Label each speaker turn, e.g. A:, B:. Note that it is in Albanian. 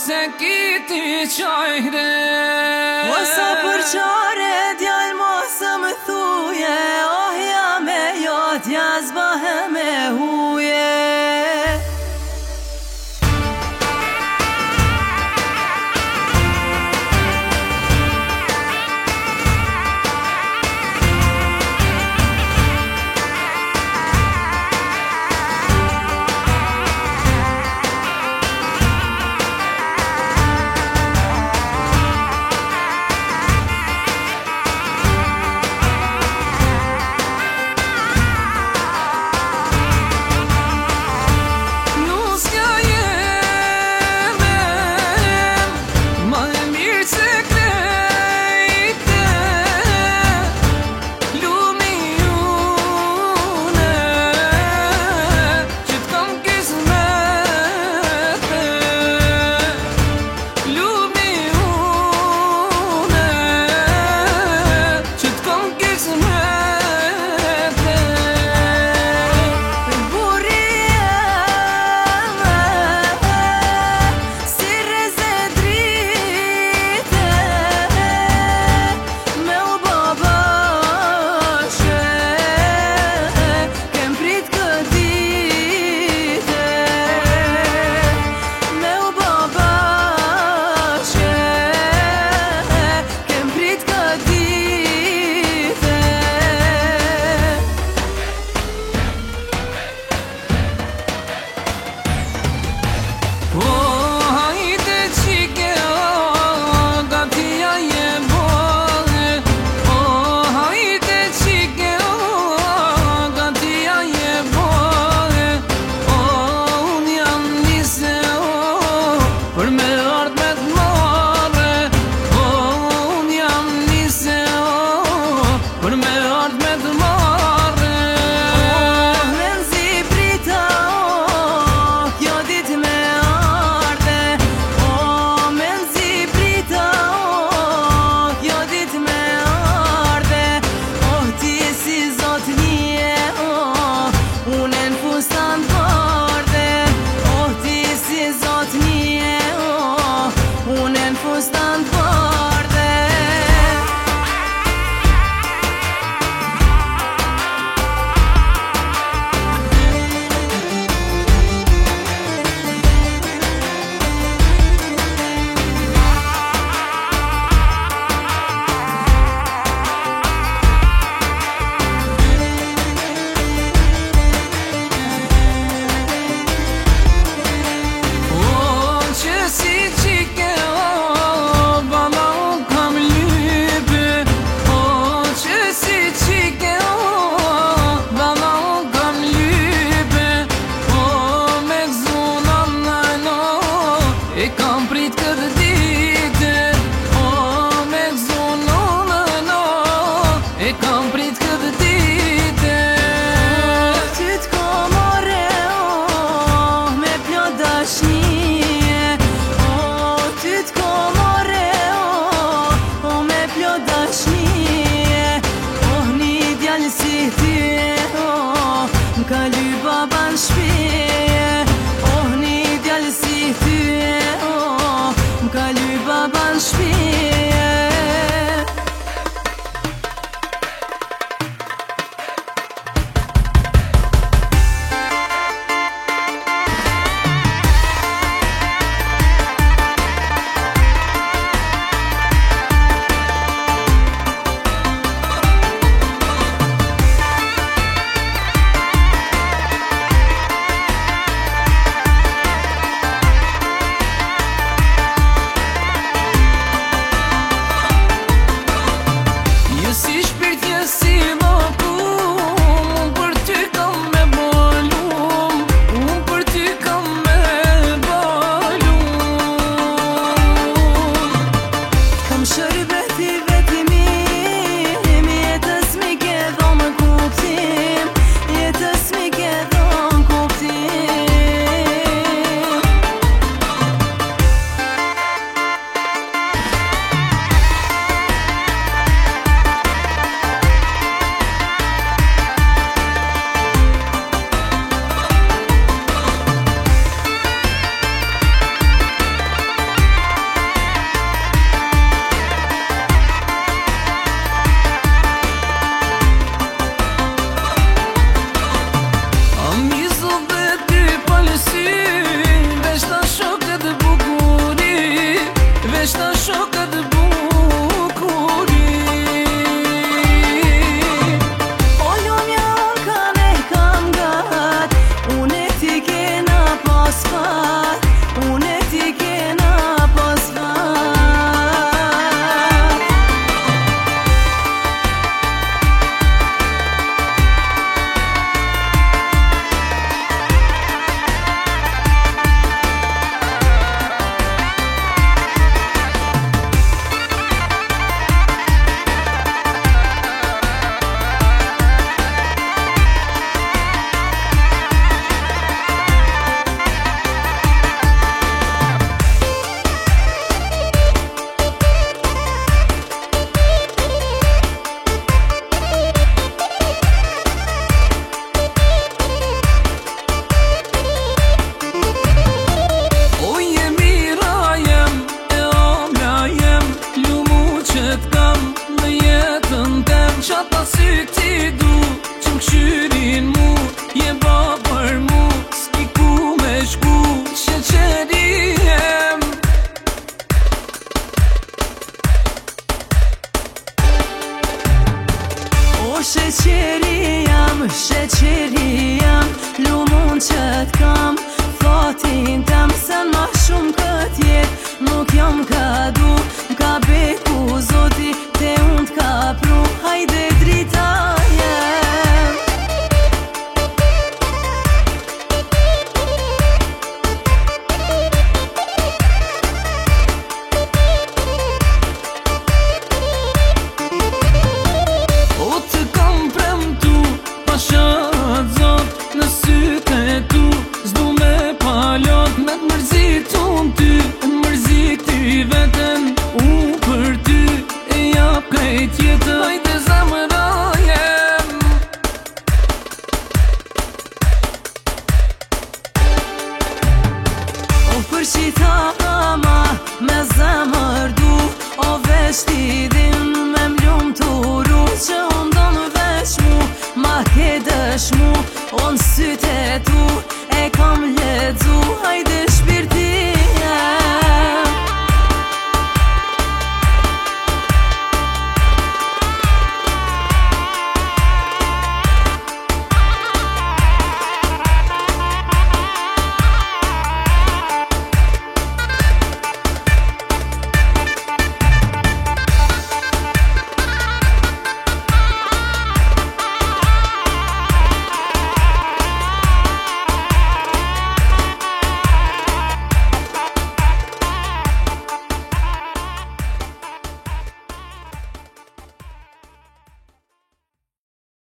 A: se kiti qajre.
B: O sa për qare djall mosë më thuje, oh ja me jotja zbahe me huje. sheqeri jem, lumun që t'kam fatin tem, sen ma shumë kët jet nuk jam ka du, m'ka beku zoti te unë t'ka pru, hajde drita jem.
A: O të kam premtu, pa shatë zot, në sytë e tu, s'du me palot, me t'mërzit unë ty, m'mërziti veten, u për ty, e jap krejt jetën, hajde zemra jem.
B: O për qita ama, me zemër du, o veç t'i din me m'lum t'uru, që unë do në veç mu, ma ke dëshmu, o në sytë e tu, e kam ledzu, hajde shpirti